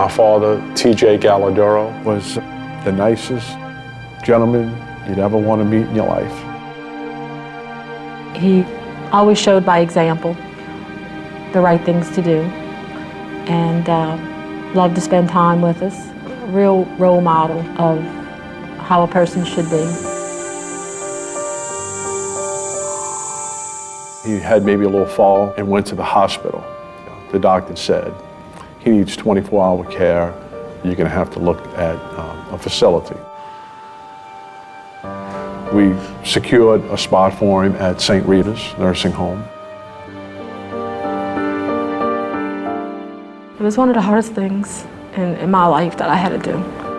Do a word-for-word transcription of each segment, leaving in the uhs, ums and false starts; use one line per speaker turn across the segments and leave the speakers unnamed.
My father, T J Galladuro, was the nicest gentleman you'd ever want to meet in your life.
He always showed by example the right things to do, and uh, loved to spend time with us. A real role model of how a person should be.
He had maybe a little fall and went to the hospital. The doctor said, he needs twenty-four hour care. You're going to have to look at um, a facility. We secured a spot for him at Saint Rita's nursing home.
It was one of the hardest things in, in my life that I had to do.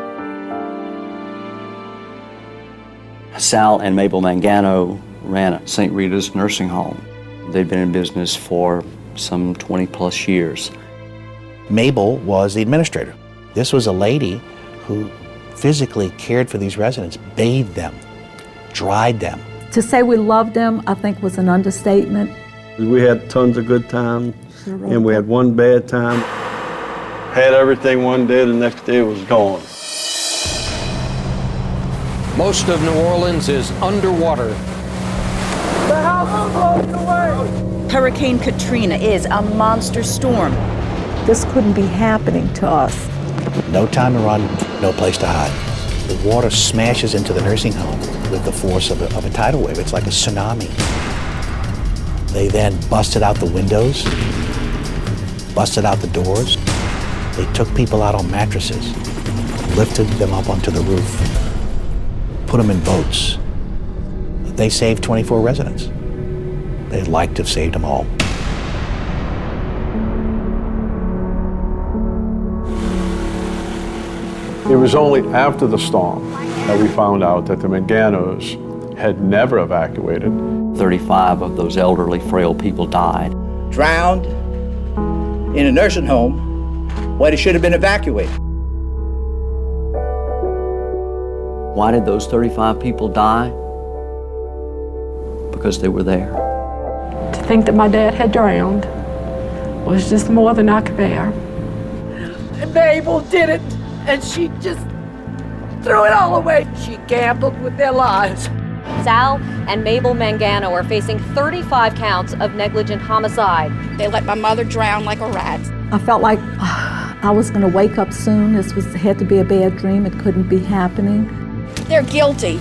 Sal and Mabel Mangano ran Saint Rita's nursing home. They'd been in business for some twenty plus years.
Mabel was the administrator. This was a lady who physically cared for these residents, bathed them, dried them.
To say we loved them, I think, was an understatement.
We had tons of good times, and we had one bad time. Had everything one day, the next day it was gone.
Most of New Orleans is underwater.
The house is blowing away!
Hurricane Katrina is a monster storm.
This couldn't be happening to us.
No time to run, no place to hide. The water smashes into the nursing home with the force of a, of a tidal wave. It's like a tsunami. They then busted out the windows, busted out the doors. They took people out on mattresses, lifted them up onto the roof, put them in boats. They saved twenty-four residents. They'd like to have saved them all.
It was only after the storm that we found out that the Manganos had never evacuated.
thirty-five of those elderly, frail people died.
Drowned in a nursing home where they should have been evacuated.
Why did those thirty-five people die? Because they were there.
To think that my dad had drowned was just more than I could bear.
Mabel did it, and she just threw it all away. She gambled with their lives.
Sal and Mabel Mangano are facing thirty-five counts of negligent homicide.
They let my mother drown like a rat.
I felt like uh, I was going to wake up soon. This was had to be a bad dream. It couldn't be happening.
They're guilty.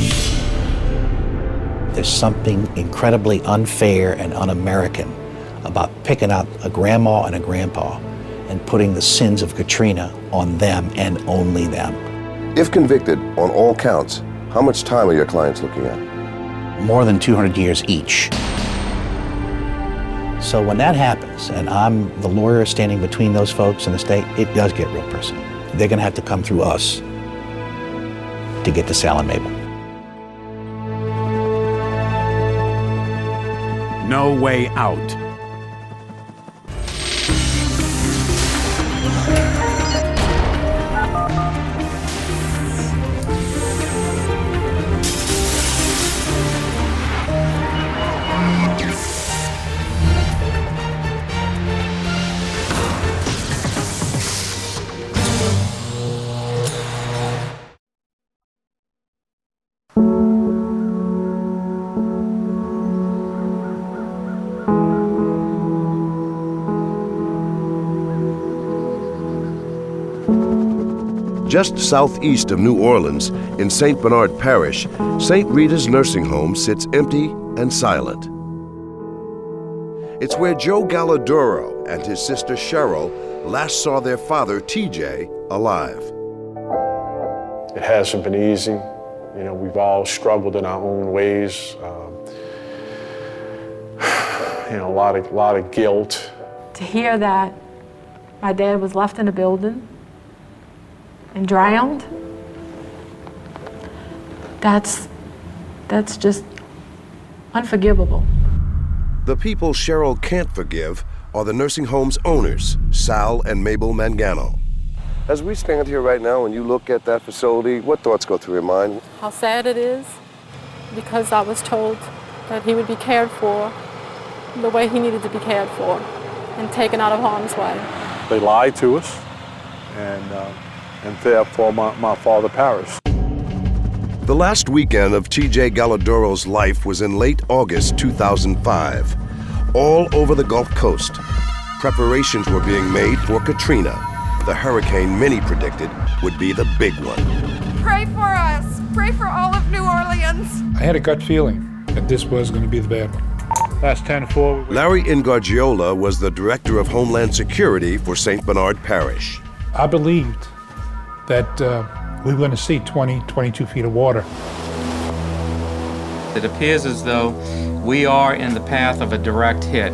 There's something incredibly unfair and un-American about picking out a grandma and a grandpa and putting the sins of Katrina on them and only them.
If convicted on all counts, how much time are your clients looking at?
More than two hundred years each. So when that happens, and I'm the lawyer standing between those folks and the state, it does get real personal. They're gonna have to come through us to get to Sal and Mabel.
No Way Out.
Just southeast of New Orleans, in Saint Bernard Parish, Saint Rita's nursing home sits empty and silent. It's where Joe Galladuro and his sister Cheryl last saw their father, T J, alive.
It hasn't been easy. You know, we've all struggled in our own ways. Um, you know, a lot of, lot of guilt.
To hear that my dad was left in a building and drowned, that's, that's just unforgivable.
The people Cheryl can't forgive are the nursing home's owners, Sal and Mabel Mangano. As we stand here right now and you look at that facility, what thoughts go through your mind?
How sad it is, because I was told that he would be cared for the way he needed to be cared for and taken out of harm's way.
They lied to us. and, uh, and therefore my, my father perished.
The last weekend of T J Galladoro's life was in late August two thousand five. All over the Gulf Coast, preparations were being made for Katrina, the hurricane many predicted would be the big one.
Pray for us. Pray for all of New Orleans.
I had a gut feeling that this was going to be the bad one. Last ten four.
Larry Ingargiola was the Director of Homeland Security for Saint Bernard Parish.
I believed that uh, we were going to see twenty, twenty-two feet of water.
It appears as though we are in the path of a direct hit.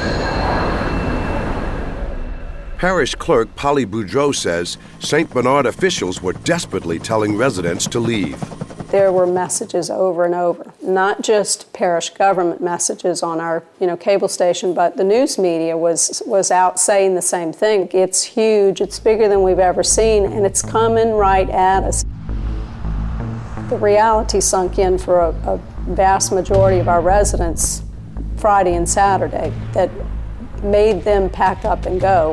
Parish Clerk Polly Boudreau says Saint Bernard officials were desperately telling residents to leave.
There were messages over and over, not just parish government messages on our, you know, cable station, but the news media was was out saying the same thing. It's huge, it's bigger than we've ever seen, and it's coming right at us. The reality sunk in for a, a vast majority of our residents Friday and Saturday that made them pack up and go.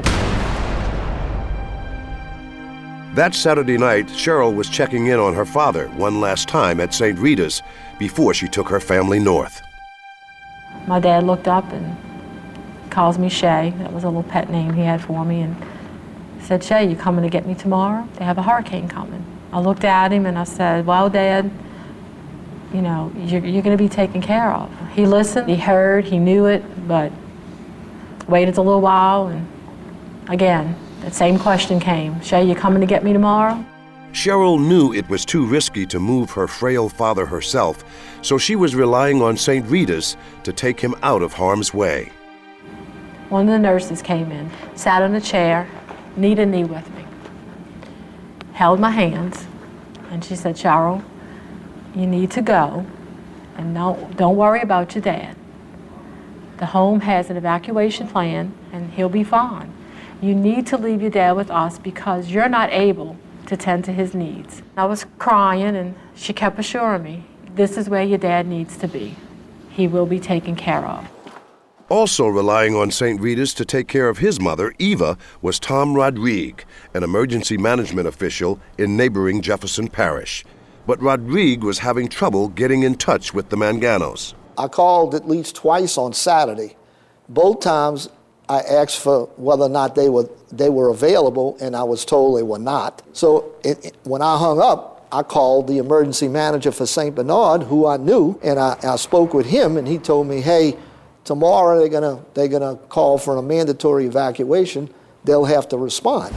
That Saturday night, Cheryl was checking in on her father one last time at Saint Rita's before she took her family north.
My dad looked up and calls me Shay. That was a little pet name he had for me, and said, "Shay, you coming to get me tomorrow? They have a hurricane coming." I looked at him and I said, "Well, Dad, you know, you're, you're going to be taken care of." He listened, he heard, he knew it, but waited a little while, and again, that same question came. "Shay, you coming to get me tomorrow?"
Cheryl knew it was too risky to move her frail father herself, so she was relying on Saint Rita's to take him out of harm's way.
One of the nurses came in, sat on a chair, knee to knee with me, held my hands, and she said, "Cheryl, you need to go, and don't, don't worry about your dad. The home has an evacuation plan, and he'll be fine. You need to leave your dad with us because you're not able to tend to his needs." I was crying, and she kept assuring me, "This is where your dad needs to be. He will be taken care of."
Also relying on Saint Rita's to take care of his mother, Eva, was Tom Rodrigue, an emergency management official in neighboring Jefferson Parish. But Rodrigue was having trouble getting in touch with the Manganos.
I called at least twice on Saturday. Both times I asked for whether or not they were they were available, and I was told they were not. So it, it, when I hung up, I called the emergency manager for Saint Bernard, who I knew, and I, I spoke with him, and he told me, "Hey, tomorrow they're gonna they're gonna call for a mandatory evacuation. They'll have to respond."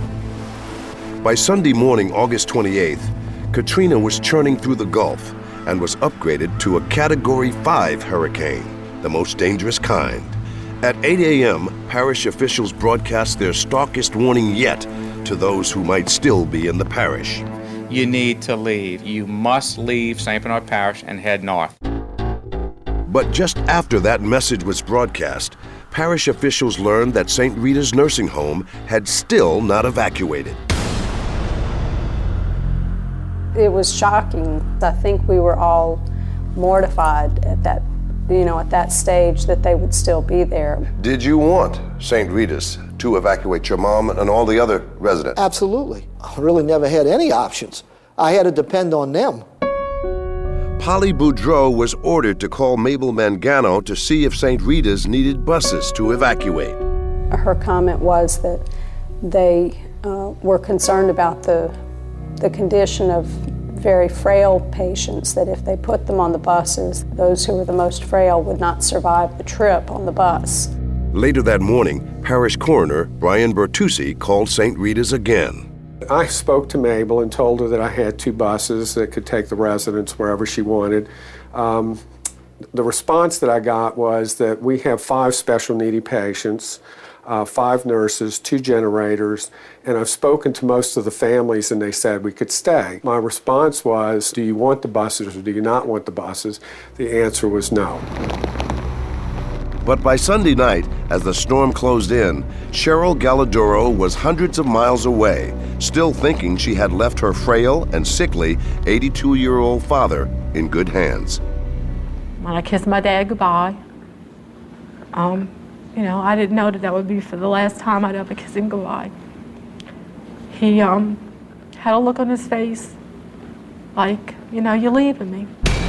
By Sunday morning, August twenty-eighth, Katrina was churning through the Gulf and was upgraded to a Category five hurricane, the most dangerous kind. At eight a m, parish officials broadcast their starkest warning yet to those who might still be in the parish.
You need to leave. You must leave Saint Bernard Parish and head north.
But just after that message was broadcast, parish officials learned that Saint Rita's nursing home had still not evacuated.
It was shocking. I think we were all mortified at that, you know, at that stage that they would still be there.
Did you want Saint Rita's to evacuate your mom and all the other residents?
Absolutely. I really never had any options. I had to depend on them.
Polly Boudreau was ordered to call Mabel Mangano to see if Saint Rita's needed buses to evacuate.
Her comment was that they uh, were concerned about the the condition of very frail patients, that if they put them on the buses, those who were the most frail would not survive the trip on the bus.
Later that morning, parish coroner Brian Bertucci called Saint Rita's again.
I spoke to Mabel and told her that I had two buses that could take the residents wherever she wanted. Um, the response that I got was that we have five special needy patients, Uh, five nurses, two generators, and I've spoken to most of the families and they said we could stay. My response was, "Do you want the buses or do you not want the buses?" The answer was no.
But by Sunday night, as the storm closed in, Cheryl Galladoro was hundreds of miles away, still thinking she had left her frail and sickly eighty-two-year-old father in good hands.
When I kissed my dad goodbye, um, you know, I didn't know that that would be for the last time I'd ever kiss him goodbye.
he um, had a look on his face like, you know, you're leaving me.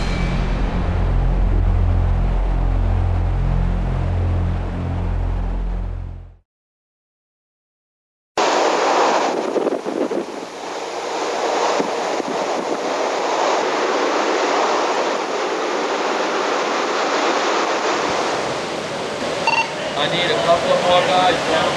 I need a couple of more guys down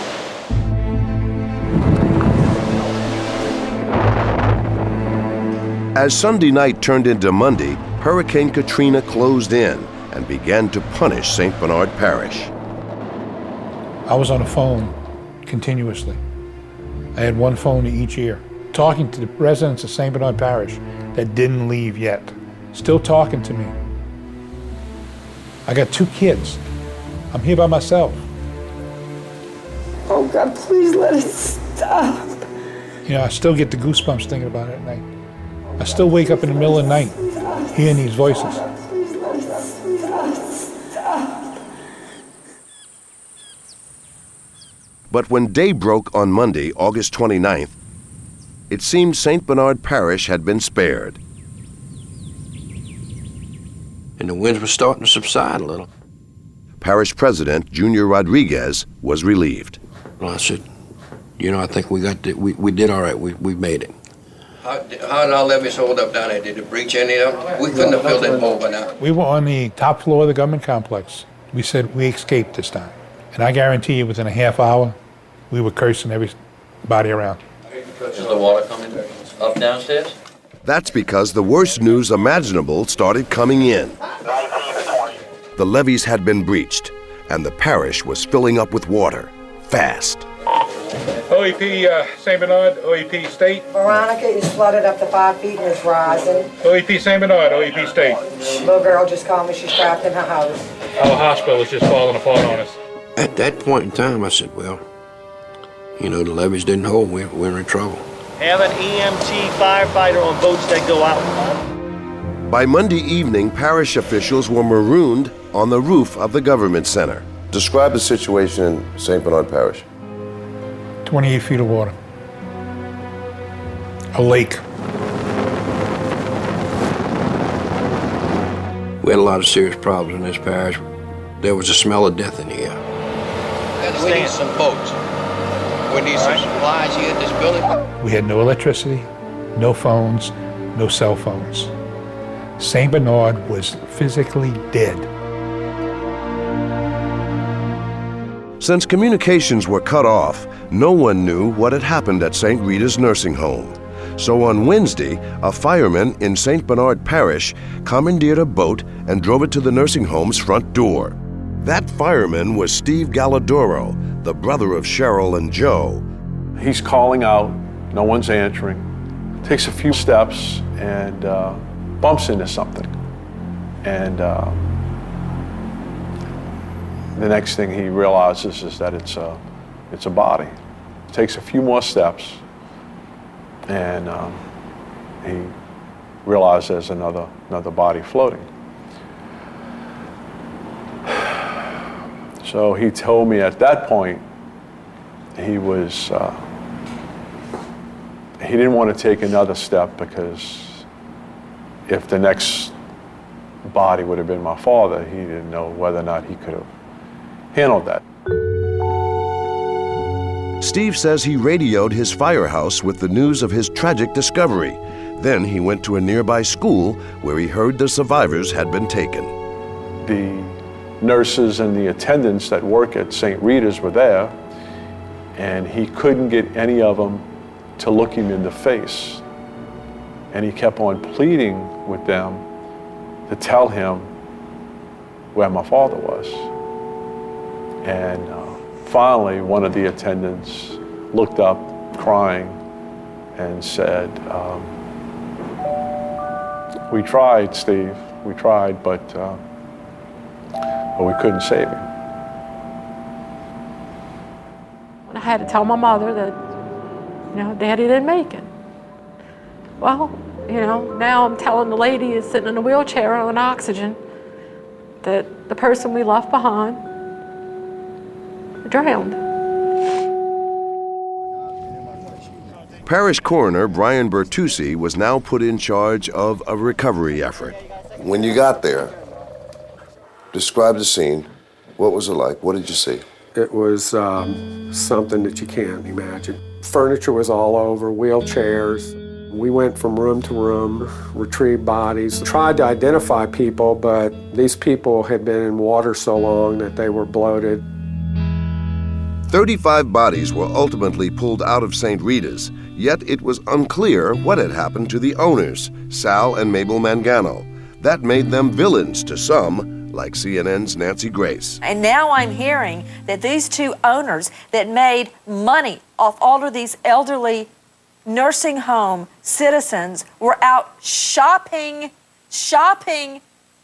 here.
As Sunday night turned into Monday, Hurricane Katrina closed in and began to punish Saint Bernard Parish.
I was on the phone continuously. I had one phone to each ear, talking to the residents of Saint Bernard Parish that didn't leave yet, still talking to me. I got two kids. I'm here by myself.
Oh God, please let it stop.
You know, I still get the goosebumps thinking about it at night. I still wake up in the middle of the night hearing these voices.
Please let it stop.
But when day broke on Monday, August twenty-ninth, it seemed Saint Bernard Parish had been spared.
And the winds were starting to subside a little.
Parish President Junior Rodriguez was relieved.
Well, I said, you know, I think we got the, we, we did all right. We, we made it.
How, how did our levees hold up down there? Did it breach any of them? We couldn't have filled that hole by now.
We were on the top floor of the government complex. We said we escaped this time. And I guarantee you within a half hour, we were cursing everybody around.
Is the water coming up downstairs?
That's because the worst news imaginable started coming in. The levees had been breached, and the parish was filling up with water, fast.
O E P uh, Saint Bernard, O E P State.
Veronica is flooded up to five feet and is rising.
O E P Saint Bernard, O E P State.
Little girl just called me, she's trapped in her house.
Our hospital is just falling apart on us.
At that point in time, I said, well, you know, the levees didn't hold, we're, we're in trouble.
Have an E M T firefighter on boats that go out.
By Monday evening, parish officials were marooned on the roof of the government center.
Describe the situation in Saint Bernard Parish.
twenty-eight feet of water. A lake.
We had a lot of serious problems in this parish. There was a smell of death in the air.
And we need some boats. We need some supplies here at this building.
We had no electricity, no phones, no cell phones. Saint Bernard was physically dead.
Since communications were cut off, no one knew what had happened at Saint Rita's nursing home. So on Wednesday, a fireman in Saint Bernard Parish commandeered a boat and drove it to the nursing home's front door. That fireman was Steve Galladoro, the brother of Cheryl and Joe.
He's calling out, no one's answering. Takes a few steps and uh, bumps into something. And uh, the next thing he realizes is that it's a, it's a body. Takes a few more steps and um, he realizes there's another, another body floating. So he told me at that point he was, uh, he didn't want to take another step because if the next body would have been my father, he didn't know whether or not he could have handled that.
Steve says he radioed his firehouse with the news of his tragic discovery. Then he went to a nearby school where he heard the survivors had been taken.
The nurses and the attendants that work at Saint Rita's were there, and he couldn't get any of them to look him in the face. And he kept on pleading with them to tell him where my father was. And uh, finally, one of the attendants looked up crying and said, um, we tried, Steve, we tried, but, uh, but we couldn't save him.
I had to tell my mother that, you know, Daddy didn't make it. Well, you know, now I'm telling the lady who's sitting in a wheelchair on oxygen that the person we left behind drowned.
Parish coroner Brian Bertucci was now put in charge of a recovery effort.
When you got there, describe the scene. What was it like? What did you see?
It was um, something that you can't imagine. Furniture was all over, wheelchairs. We went from room to room, retrieved bodies, tried to identify people, but these people had been in water so long that they were bloated.
thirty-five bodies were ultimately pulled out of Saint Rita's, yet it was unclear what had happened to the owners, Sal and Mabel Mangano. That made them villains to some, like C N N's Nancy Grace.
And now I'm hearing that these two owners that made money off all of these elderly nursing home citizens were out shopping, shopping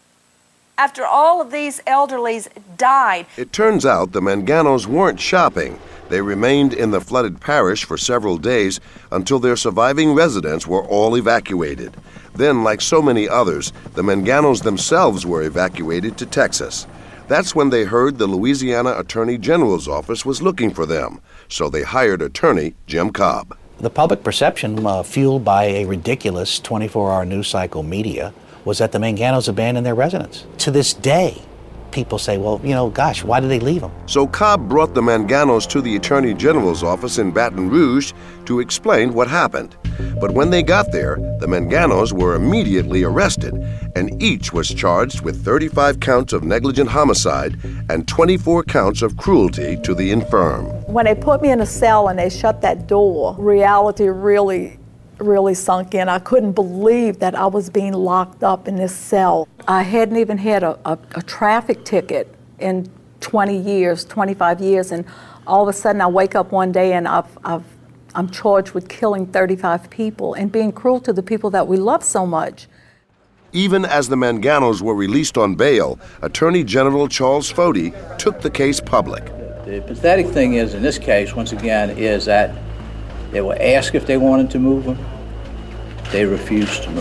after all of these elderlies died.
It turns out the Manganos weren't shopping. They remained in the flooded parish for several days until their surviving residents were all evacuated. Then, like so many others, the Manganos themselves were evacuated to Texas. That's when they heard the Louisiana Attorney General's office was looking for them, so they hired attorney Jim Cobb.
The public perception, uh, fueled by a ridiculous twenty-four hour news cycle media, was that the Manganos abandoned their residence. To this day, people say, well, you know, gosh, why did they leave them?
So Cobb brought the Manganos to the Attorney General's office in Baton Rouge to explain what happened. But when they got there, the Manganos were immediately arrested, and each was charged with thirty-five counts of negligent homicide and twenty-four counts of cruelty to the infirm.
When they put me in a cell and they shut that door, reality really, really sunk in. I couldn't believe that I was being locked up in this cell. I hadn't even had a, a, a traffic ticket in twenty years, twenty-five years, and all of a sudden I wake up one day and I've, I've, I'm charged with killing thirty-five people and being cruel to the people that we love so much.
Even as the Manganos were released on bail, Attorney General Charles Foti took the case public.
The pathetic thing is, in this case, once again, is that they were asked if they wanted to move them. They refused to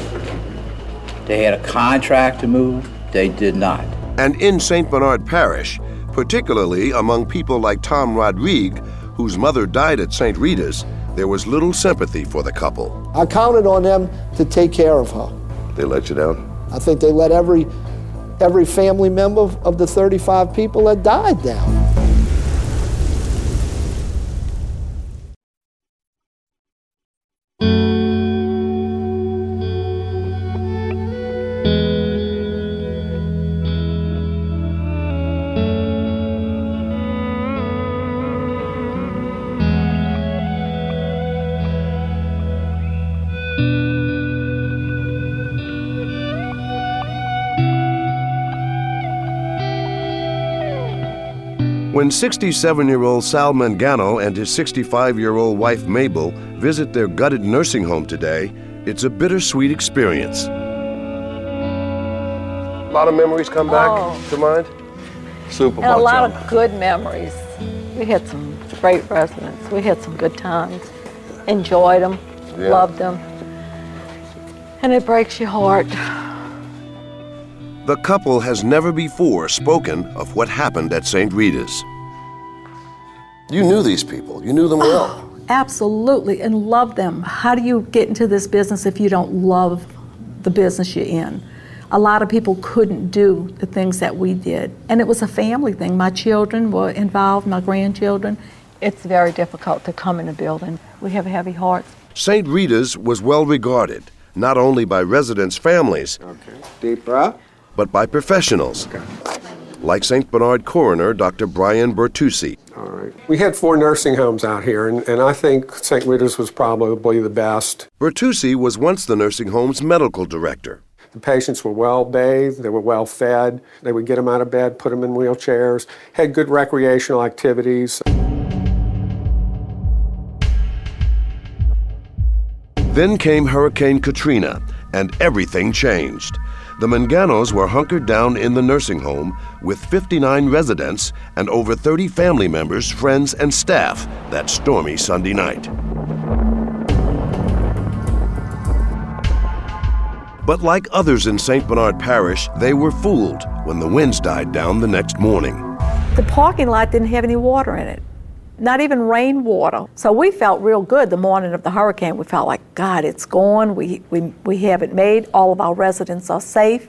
move. They had a contract to move. They did not.
And in Saint Bernard Parish, particularly among people like Tom Rodrigue, whose mother died at Saint Rita's, there was little sympathy for the couple.
I counted on them to take care of her.
They let you down?
I think they let every, every family member of the thirty-five people that died down.
When sixty-seven-year-old Sal Mangano and his sixty-five-year-old wife Mabel visit their gutted nursing home today, it's a bittersweet experience.
A lot of memories come back
Oh.
to mind?
Super and a lot of good memories. We had some great residents. We had some good times. Enjoyed them,
Yeah.
loved them. And it breaks your heart.
The couple has never before spoken of what happened at Saint Rita's.
You knew these people. You knew them well.
Oh, absolutely, and loved them. How do you get into this business if you don't love the business you're in? A lot of people couldn't do the things that we did. And it was a family thing. My children were involved, my grandchildren. It's very difficult to come in a building. We have heavy hearts.
Saint Rita's was well regarded, not only by residents' families,
Okay. Deep breath.
but by professionals, like Saint Bernard coroner Doctor Brian Bertucci.
All right. We had four nursing homes out here, and, and I think Saint Rita's was probably the best.
Bertucci was once the nursing home's medical director.
The patients were well bathed, they were well fed, they would get them out of bed, put them in wheelchairs, had good recreational activities.
Then came Hurricane Katrina, and everything changed. The Manganos were hunkered down in the nursing home with fifty-nine residents and over thirty family members, friends, and staff that stormy Sunday night. But like others in Saint Bernard Parish, they were fooled when the winds died down the next morning.
The parking lot didn't have any water in it. not even rainwater. So we felt real good the morning of the hurricane. We felt like, God, it's gone. We, we, we have it made. All of our residents are safe.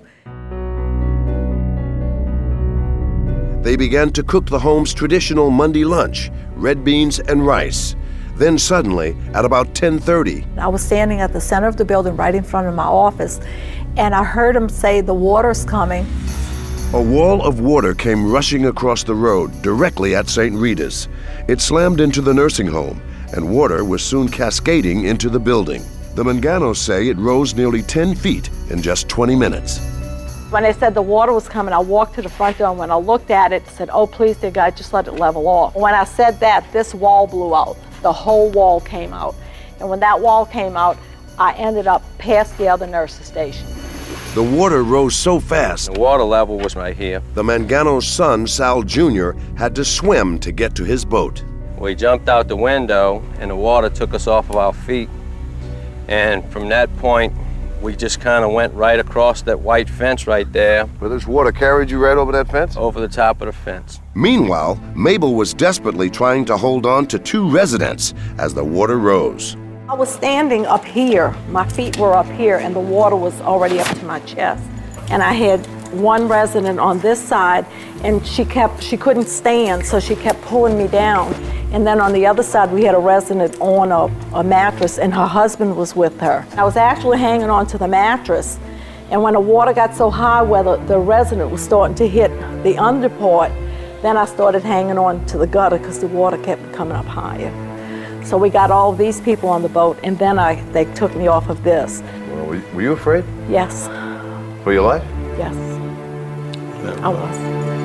They began to cook the home's traditional Monday lunch, red beans and rice. Then suddenly, at about ten thirty,
I was standing at the center of the building right in front of my office, and I heard him say, the water's coming.
a wall of water came rushing across the road directly at Saint Rita's. It slammed into the nursing home, and water was soon cascading into the building. The Manganos say it rose nearly ten feet in just twenty minutes.
When they said the water was coming, I walked to the front door, and when I looked at it, I said, oh, please, dear God, just let it level off. When I said that, this wall blew out. The whole wall came out. And when that wall came out, I ended up past the other nurse's station.
The water rose so fast.
The water level was right here.
The Mangano's son, Sal Junior, had to swim to get to his boat.
We jumped out the window, and the water took us off of our feet. And from that point, we just kind of went right across that white fence right there.
Well, this water carried you right over that fence?
Over the top of the fence.
Meanwhile, Mabel was desperately trying to hold on to two residents as the water rose.
I was standing up here. My feet were up here, and the water was already up to my chest. And I had one resident on this side, and she kept, she couldn't stand, so she kept pulling me down. And then on the other side, we had a resident on a, a mattress, and her husband was with her. I was actually hanging on to the mattress, and when the water got so high where the, the resident was starting to hit the under part, then I started hanging on to the gutter because the water kept coming up higher. So we got all of these people on the boat, and then I, they took me off of this.
Well, were, were you afraid?
Yes.
For your life?
Yes, I was.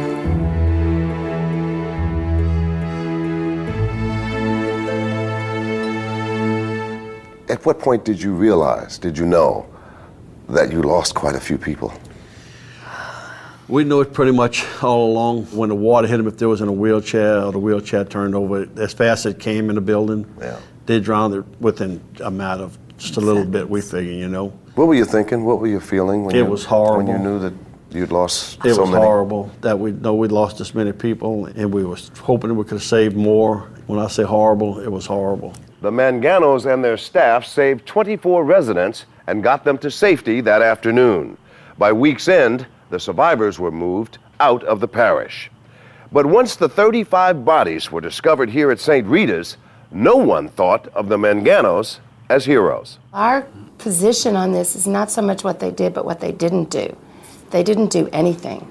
At what point did you realize, did you know, that you lost quite a few people?
We knew it pretty much all along. When the water hit them, if there was in a wheelchair or the wheelchair turned over, as fast as it came in the building,
yeah.
they drowned it within a matter of just a little bit, we figure, you know.
What were you thinking? What were you feeling? When
it
you,
was horrible.
When you knew that you'd lost
it
so
was
many?
horrible that we know we lost this many people, and we were hoping we could have saved more. When I say horrible, it was horrible.
The Manganos and their staff saved twenty-four residents and got them to safety that afternoon. By week's end, the survivors were moved out of the parish. But once the thirty-five bodies were discovered here at Saint Rita's, no one thought of the Manganos as heroes.
Our position on this is not so much what they did, but what they didn't do. They didn't do anything.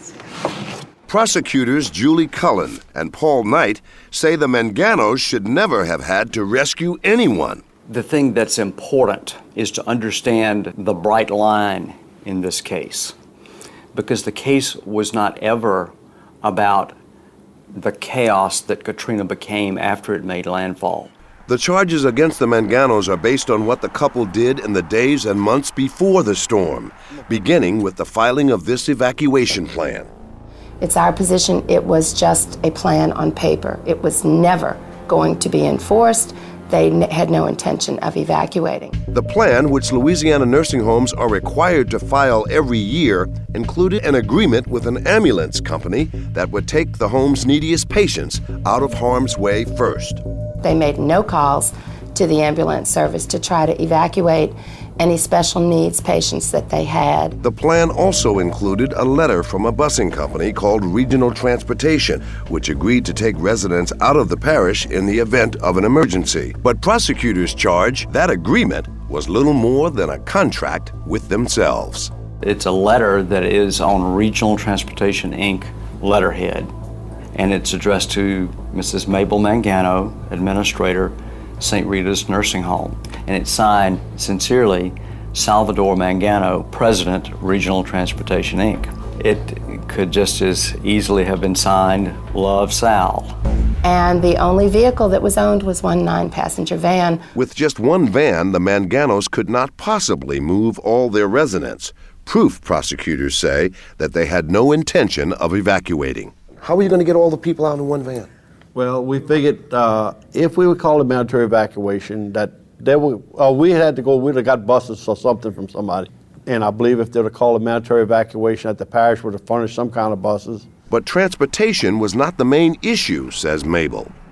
Prosecutors Julie Cullen and Paul Knight say the Manganos should never have had to rescue anyone.
The thing that's important is to understand the bright line in this case, because the case was not ever about the chaos that Katrina became after it made landfall.
The charges against the Manganos are based on what the couple did in the days and months before the storm, beginning with the filing of this evacuation plan.
It's our position it was just a plan on paper. It was never going to be enforced. They n- had no intention of evacuating.
The plan, which Louisiana nursing homes are required to file every year, included an agreement with an ambulance company that would take the home's neediest patients out of harm's way first.
They made no calls to the ambulance service to try to evacuate any special needs patients that they had.
The plan also included a letter from a busing company called Regional Transportation, which agreed to take residents out of the parish in the event of an emergency. But prosecutors charge that agreement was little more than a contract with themselves.
It's a letter that is on Regional Transportation, Incorporated letterhead, and it's addressed to Missus Mabel Mangano, administrator, Saint Rita's Nursing Home. And it's signed, sincerely, Salvador Mangano, President, Regional Transportation, Incorporated. It could just as easily have been signed, Love Sal.
And the only vehicle that was owned was one nine-passenger van.
With just one van, the Manganos could not possibly move all their residents. Proof, prosecutors say, that they had no intention of evacuating.
How were you going to get all the people out in one van?
Well, we figured uh, if we would call a mandatory evacuation, that they would, uh, we had to go, we'd have got buses or something from somebody. And I believe if they would have called a mandatory evacuation, that the parish would have furnished some kind of buses.
But transportation was not the main issue, says Mabel.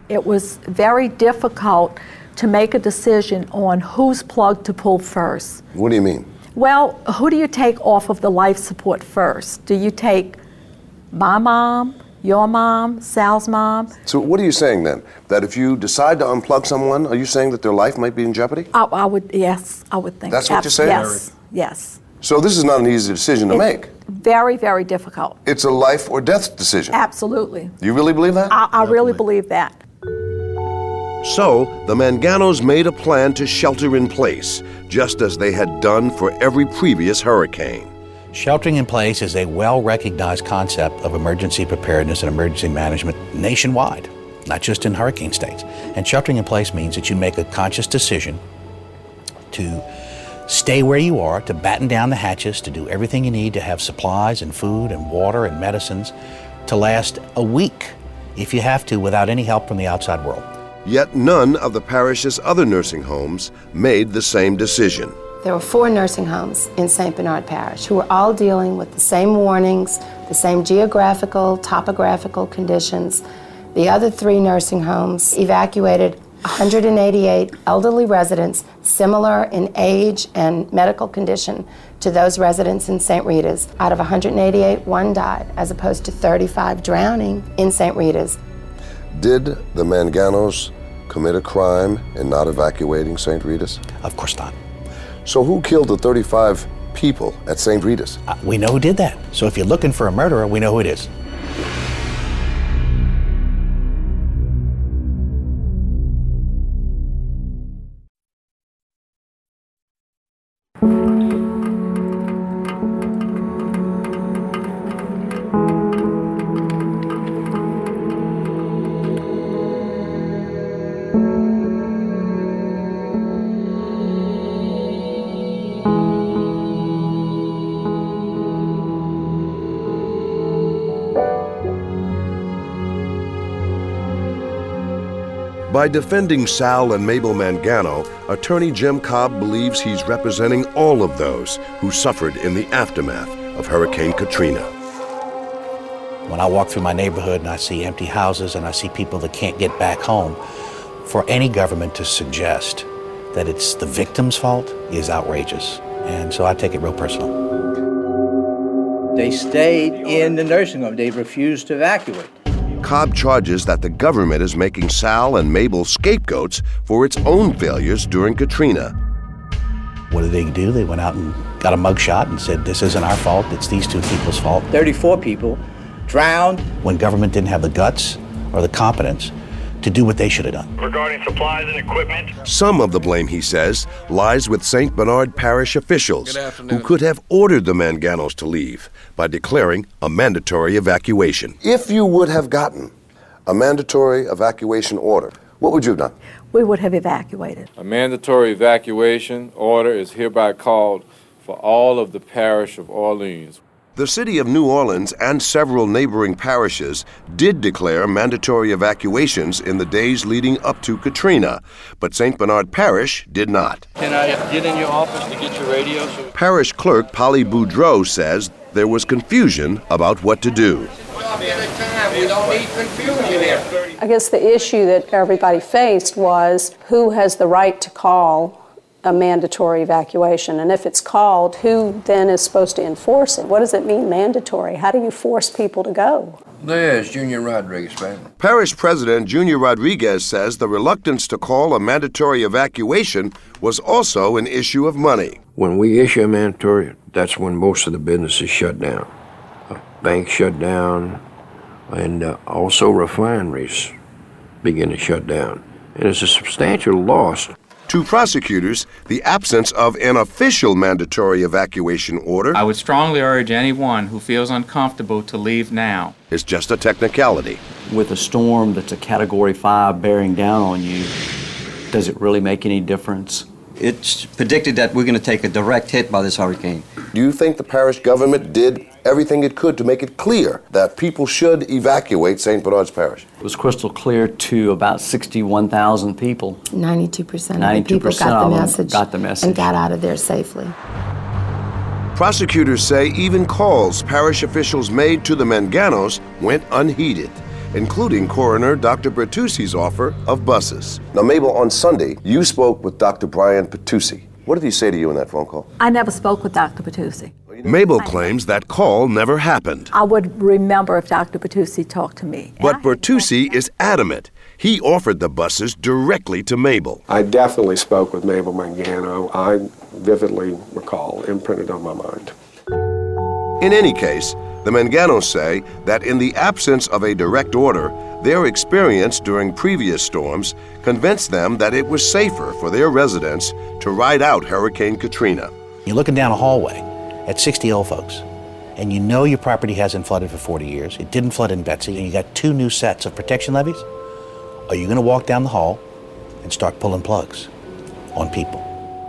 It was very difficult to make a decision on whose plug to pull first.
What do you mean?
Well, who do you take off of the life support first? Do you take my mom, your mom, Sal's mom?
So what are you saying then? That if you decide to unplug someone, are you saying that their life might be in jeopardy?
I, I would, yes, I would think.
That's what you're saying?
Yes, yes.
So this is not an easy decision to
It's
make.
Very, very difficult.
It's a life or death decision.
Absolutely.
You really believe that?
I, I really believe that.
So, the Manganos made a plan to shelter in place, just as they had done for every previous hurricane.
Sheltering in place is a well-recognized concept of emergency preparedness and emergency management nationwide, not just in hurricane states. And sheltering in place means that you make a conscious decision to stay where you are, to batten down the hatches, to do everything you need to have supplies and food and water and medicines to last a week, if you have to, without any help from the outside world.
Yet none of the parish's other nursing homes made the same decision.
There were four nursing homes in Saint Bernard Parish who were all dealing with the same warnings, the same geographical, topographical conditions. The other three nursing homes evacuated one hundred eighty-eight elderly residents similar in age and medical condition to those residents in Saint Rita's. Out of one hundred eighty-eight, one died, as opposed to thirty-five drowning in Saint Rita's.
Did the Manganos commit a crime in not evacuating Saint Rita's?
Of course not.
So who killed the thirty-five people at Saint Rita's?
Uh, we know who did that. So if you're looking for a murderer, we know who it is.
By defending Sal and Mabel Mangano, attorney Jim Cobb believes he's representing all of those who suffered in the aftermath of Hurricane Katrina.
When I walk through my neighborhood and I see empty houses and I see people that can't get back home, for any government to suggest that it's the victim's fault is outrageous. And so I take it real personal.
They stayed in the nursing home. They refused to evacuate.
Cobb charges that the government is making Sal and Mabel scapegoats for its own failures during Katrina.
What did they do? They went out and got a mugshot and said, this isn't our fault, it's these two people's fault.
thirty-four people drowned.
When government didn't have the guts or the competence to do what they should have done.
Regarding supplies and equipment.
Some of the blame, he says, lies with Saint Bernard Parish officials who could have ordered the Manganos to leave by declaring a mandatory evacuation. If you would have gotten a mandatory evacuation order, what would you have done?
We would have evacuated.
A mandatory evacuation order is hereby called for all of the parish of Orleans.
The city of New Orleans and several neighboring parishes did declare mandatory evacuations in the days leading up to Katrina, but Saint Bernard Parish did not.
Can I get in your office to get your radio? So
Parish clerk Polly Boudreau says there was confusion about what to do.
We don't need confusion here.
I guess the issue that everybody faced was who has the right to call a mandatory evacuation, and if it's called, who then is supposed to enforce it? What does it mean, mandatory? How do you force people to go?
There's Junior Rodriguez, man.
Parish President Junior Rodriguez says the reluctance to call a mandatory evacuation was also an issue of money.
When we issue a mandatory, that's when most of the businesses shut down. Uh, banks shut down, and uh, also refineries begin to shut down. And it's a substantial loss.
To prosecutors, the absence of an official mandatory evacuation order
I would strongly urge anyone who feels uncomfortable to leave now.
Is just a technicality.
With a storm that's a Category five bearing down on you, does it really make any difference?
It's predicted that we're going to take a direct hit by this hurricane.
Do you think the parish government did everything it could to make it clear that people should evacuate Saint Bernard's Parish?
It was crystal clear to about sixty-one thousand people.
ninety-two percent of the
ninety-two
people
percent
got the,
of them
message
got the message
and got out of there safely.
Prosecutors say even calls parish officials made to the Manganos went unheeded. including coroner Doctor Bertucci's offer of buses. Now, Mabel, on Sunday, you spoke with Doctor Brian Bertucci. What did he say to you in that phone call?
I never spoke with Doctor Bertucci.
Mabel claims that call never happened.
I would remember if Doctor Bertucci talked to me.
But Bertucci is adamant. He offered the buses directly to Mabel.
I definitely spoke with Mabel Mangano. I vividly recall, imprinted on my mind.
In any case, the Manganos say that in the absence of a direct order, their experience during previous storms convinced them that it was safer for their residents to ride out Hurricane Katrina.
You're looking down a hallway at sixty old folks, and you know your property hasn't flooded for forty years. It didn't flood in Betsy, and you got two new sets of protection levees. Are you going to walk down the hall and start pulling plugs on people?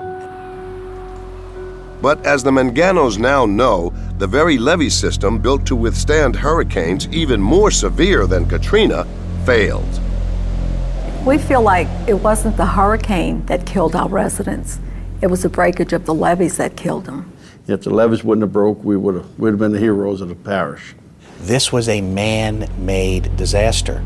But as the Manganos now know, the very levee system built to withstand hurricanes even more severe than Katrina failed.
We feel like it wasn't the hurricane that killed our residents. It was the breakage of the levees that killed them.
If the levees wouldn't have broke, we would have, we'd have been the heroes of the parish.
This was a man-made disaster.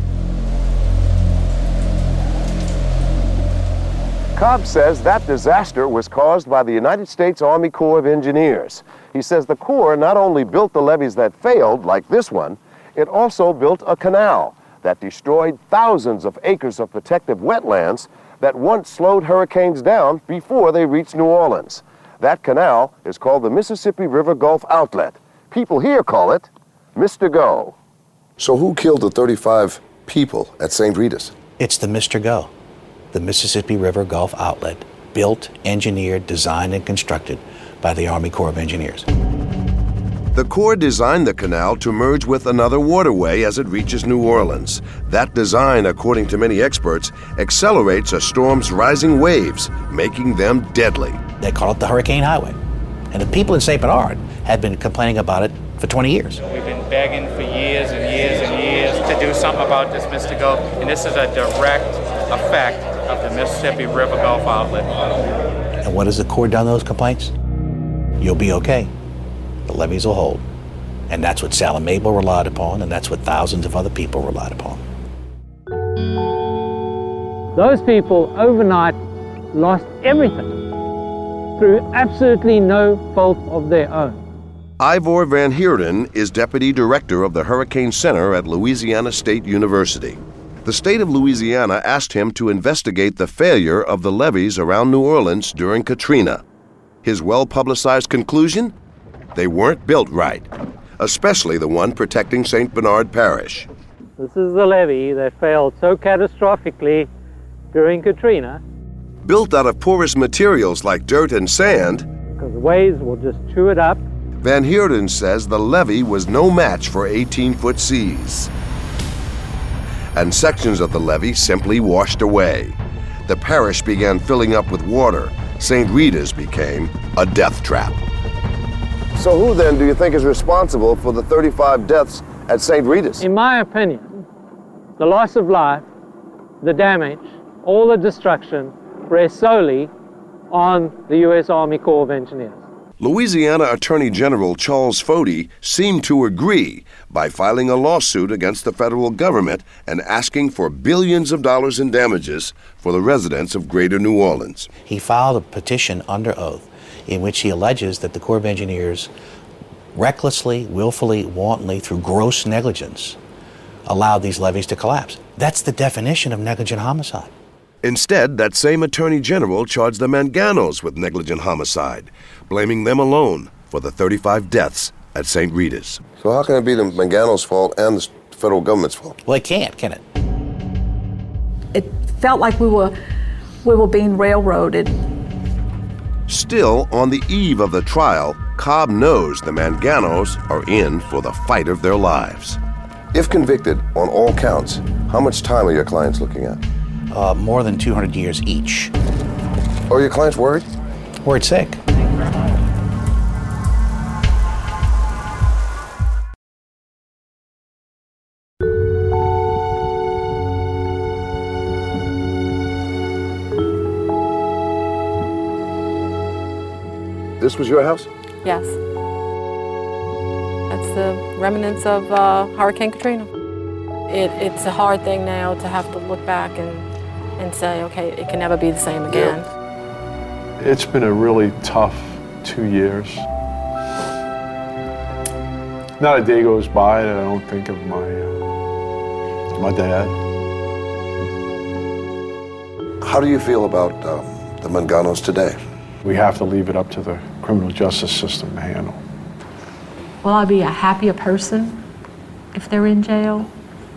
Cobb says that disaster was caused by the United States Army Corps of Engineers. He says the Corps not only built the levees that failed, like this one, it also built a canal that destroyed thousands of acres of protective wetlands that once slowed hurricanes down before they reached New Orleans. That canal is called the Mississippi River Gulf Outlet. People here call it Mister Go.
So who killed the thirty-five people at Saint Rita's?
It's the Mister Go, the Mississippi River Gulf Outlet, built, engineered, designed, and constructed by the Army Corps of Engineers.
The Corps designed the canal to merge with another waterway as it reaches New Orleans. That design, according to many experts, accelerates a storm's rising waves, making them deadly.
They call it the Hurricane Highway. And the people in Saint Bernard had been complaining about it for twenty years.
We've been begging for years and years and years to do something about this, Mister Go, and this is a direct effect of the Mississippi River Gulf Outlet.
And what has the Corps done those complaints? You'll be okay. The levees will hold. And that's what Sal and Mabel relied upon, and that's what thousands of other people relied upon.
Those people overnight lost everything through absolutely no fault of their own.
Ivor Van Heerden is Deputy Director of the Hurricane Center at Louisiana State University. The state of Louisiana asked him to investigate the failure of the levees around New Orleans during Katrina. His well-publicized conclusion? They weren't built right, especially the one protecting Saint Bernard Parish.
This is the levee that failed so catastrophically during Katrina.
Built out of porous materials like dirt and sand,
because waves will just chew it up.
Van Heerden says the levee was no match for eighteen-foot seas. And sections of the levee simply washed away. The parish began filling up with water. Saint Rita's became a death trap. So who then do you think is responsible for the thirty-five deaths at Saint Rita's?
In my opinion, the loss of life, the damage, all the destruction rests solely on the U S Army Corps of Engineers.
Louisiana Attorney General Charles Fody seemed to agree by filing a lawsuit against the federal government and asking for billions of dollars in damages for the residents of Greater New Orleans.
He filed a petition under oath in which he alleges that the Corps of Engineers recklessly, willfully, wantonly, through gross negligence, allowed these levees to collapse. That's the definition of negligent homicide.
Instead, that same Attorney General charged the Manganos with negligent homicide, blaming them alone for the thirty-five deaths at Saint Rita's. So how can it be the Manganos' fault and the federal government's fault?
Well, it can't, can it?
It felt like we were, we were being railroaded.
Still, on the eve of the trial, Cobb knows the Manganos are in for the fight of their lives. If convicted on all counts, how much time are your clients looking at?
Uh, more than two hundred years each.
Are your clients worried?
Worried sick.
This was your house?
Yes. That's the remnants of uh, Hurricane Katrina. It, it's a hard thing now to have to look back and, and say, okay, it can never be the same again.
Yeah. It's been a really tough two years. Not a day goes by that I don't think of my, uh, my dad.
How do you feel about uh, the Manganos today?
We have to leave it up to the criminal justice system to handle.
Will I be a happier person if they're in jail?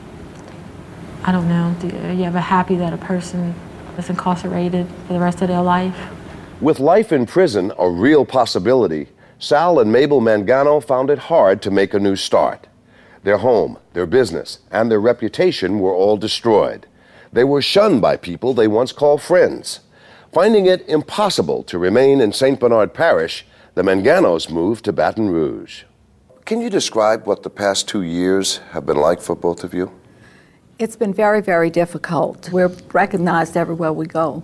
I don't know. Do you ever happy that a person is incarcerated for the rest of their life?
With life in prison a real possibility, Sal and Mabel Mangano found it hard to make a new start. Their home, their business, and their reputation were all destroyed. They were shunned by people they once called friends. Finding it impossible to remain in Saint Bernard Parish, the Manganos moved to Baton Rouge. Can you describe what the past two years have been like for both of you?
It's been very, very difficult. We're recognized everywhere we go.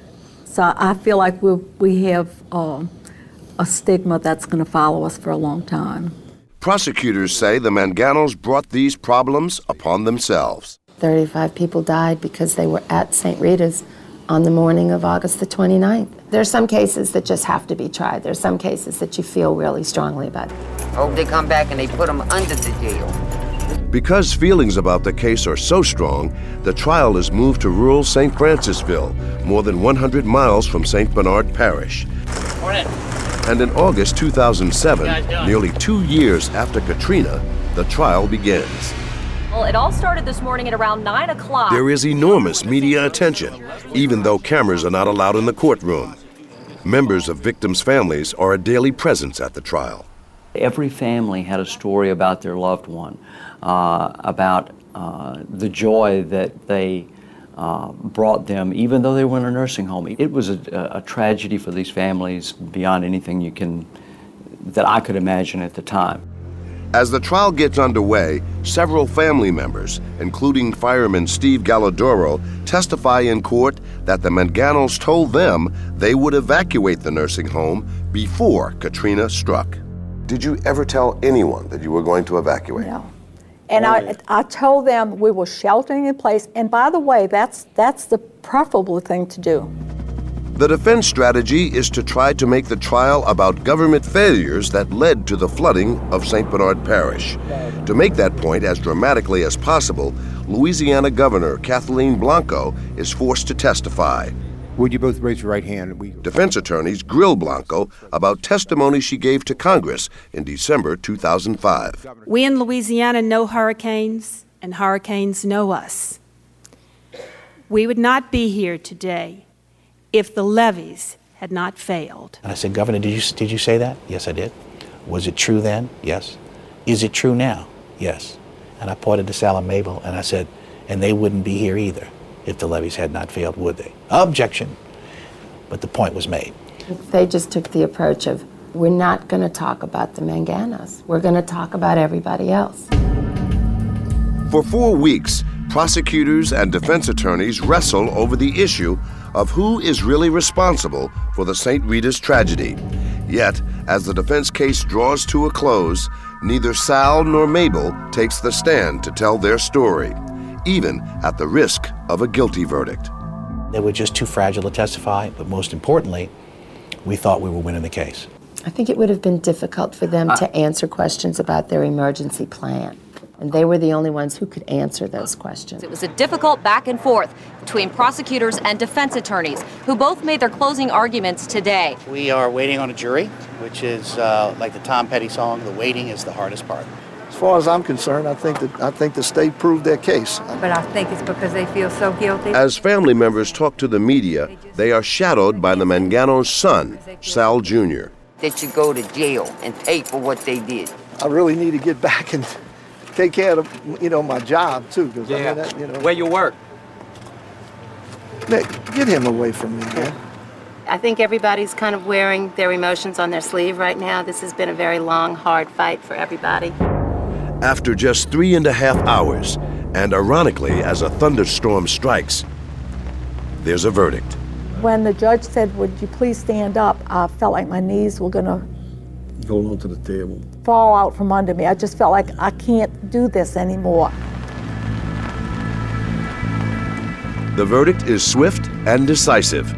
So I feel like we we have uh, a stigma that's going to follow us for a long time.
Prosecutors say the Manganos brought these problems upon themselves.
thirty-five people died because they were at Saint Rita's on the morning of August the twenty-ninth. There are some cases that just have to be tried. There are some cases that you feel really strongly about.
Hope they come back and they put them under the jail.
Because feelings about the case are so strong, the trial is moved to rural Saint Francisville, more than one hundred miles from Saint Bernard Parish.
Morning.
And in August two thousand seven, nearly two years after Katrina, the trial begins.
Well, it all started this morning at around nine o'clock.
There is enormous media attention, even though cameras are not allowed in the courtroom. Members of victims' families are a daily presence at the trial.
Every family had a story about their loved one, uh, about uh, the joy that they uh, brought them, even though they were in a nursing home. It was a, a tragedy for these families beyond anything you can, that I could imagine at the time.
As the trial gets underway, several family members, including fireman Steve Galladoro, testify in court that the Manganos told them they would evacuate the nursing home before Katrina struck. Did you ever tell anyone that you were going to evacuate?
No. And I, I told them we were sheltering in place. And by the way, that's, that's the preferable thing to do.
The defense strategy is to try to make the trial about government failures that led to the flooding of Saint Bernard Parish. To make that point as dramatically as possible, Louisiana Governor Kathleen Blanco is forced to testify.
Would you both raise your right hand? We...
Defense attorneys grill Blanco about testimony she gave to Congress in December two thousand five.
We in Louisiana know hurricanes, and hurricanes know us. We would not be here today if the levees had not failed.
And I said, Governor, did you, did you say that? Yes, I did. Was it true then? Yes. Is it true now? Yes. And I pointed to Sal and Mabel, and I said, and they wouldn't be here either if the levees had not failed, would they? Objection. But the point was made.
They just took the approach of, we're not going to talk about the Manganos. We're going to talk about everybody else.
For four weeks, prosecutors and defense attorneys wrestle over the issue of who is really responsible for the Saint Rita's tragedy. Yet, as the defense case draws to a close, neither Sal nor Mabel takes the stand to tell their story, even at the risk of a guilty verdict.
They were just too fragile to testify, but most importantly, we thought we were winning the case.
I think it would have been difficult for them
Uh,
to answer questions about their emergency plan. And they were the only ones who could answer those questions.
It was a difficult back and forth between prosecutors and defense attorneys, who both made their closing arguments today.
We are waiting on a jury, which is uh, like the Tom Petty song, the waiting is the hardest part.
As far as I'm concerned, I think that I think the state proved their case.
But I think it's because they feel so guilty.
As family members talk to the media, they are shadowed by the Mangano's son, Sal Junior
They should go to jail and pay for what they did.
I really need to get back and take care of, you know, my job too, because
Yeah.
I mean, that, you know.
Where you work?
Nick, get him away from me, man.
I think everybody's kind of wearing their emotions on their sleeve right now. This has been a very long, hard fight for everybody.
After just three and a half hours, and ironically, as a thunderstorm strikes, there's a verdict.
When the judge said, would you please stand up, I felt like my knees were gonna
Hold on to the table.
fall out from under me. I just felt like I can't do this anymore.
The verdict is swift and decisive.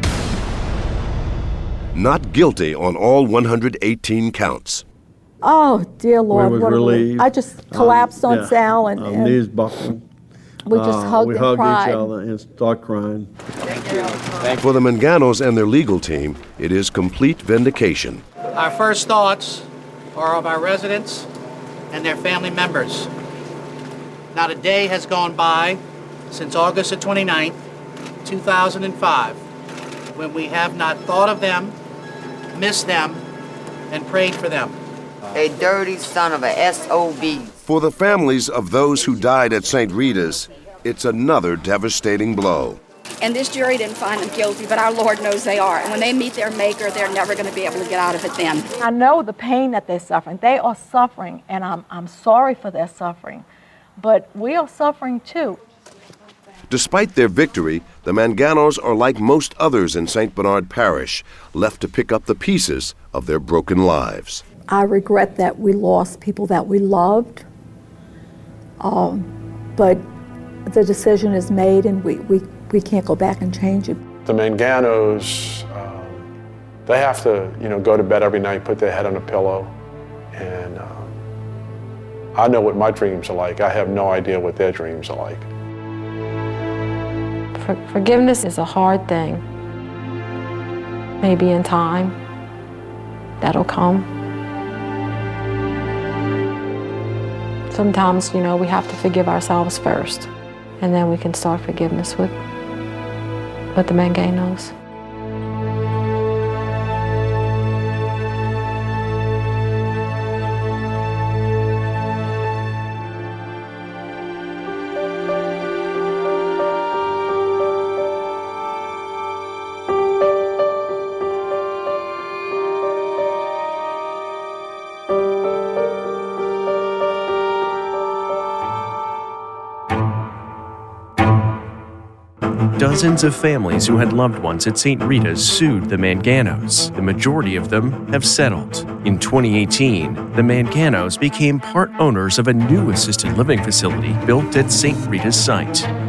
Not guilty on all one hundred eighteen counts.
Oh, dear Lord.
We was
what a relief.
relieved.
I just collapsed
Um,
on
yeah.
Sal and,
Our
and
knees buckled.
we just
Uh,
hugged
we
and
hugged
cried.
each other and started crying.
For the Manganos and their legal team, it is complete vindication.
Our first thoughts are of our residents and their family members. Not a day has gone by since August the twenty-ninth, two thousand five, when we have not thought of them, missed them, and prayed for them.
A dirty son of a S O B.
For the families of those who died at Saint Rita's, it's another devastating blow.
And this jury didn't find them guilty, but our Lord knows they are. And when they meet their Maker, they're never going to be able to get out of it then.
I know the pain that they're suffering. They are suffering, and I'm, I'm sorry for their suffering. But we are suffering too.
Despite their victory, the Manganos are like most others in Saint Bernard Parish, left to pick up the pieces of their broken lives.
I regret that we lost people that we loved. Um, but the decision is made, and we, we, we can't go back and change it.
The Manganos, um, they have to, you know, go to bed every night, put their head on a pillow, and um, I know what my dreams are like. I have no idea what their dreams are like.
For, forgiveness is a hard thing. Maybe in time, that'll come. Sometimes, you know, we have to forgive ourselves first, and then we can start forgiveness with, with the Manganos.
Dozens of families who had loved ones at Saint Rita's sued the Manganos. The majority of them have settled. In twenty eighteen, the Manganos became part owners of a new assisted living facility built at Saint Rita's site.